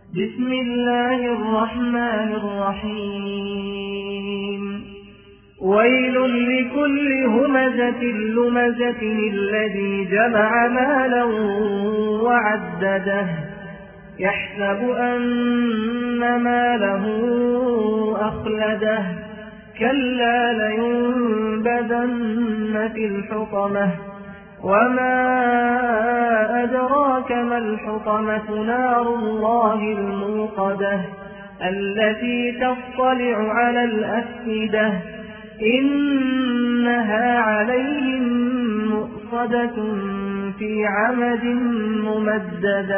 بسم الله الرحمن الرحيم ويل لكل همزة لمزة الذي جمع مالا وعدده يحسب أن ماله أخلده كلا لينبذن في الحطمة وما أدراك ما الحطمة نار الله الموقدة التي تطلع على الأفئدة إنها عليهم مؤصدة في عمد ممددة.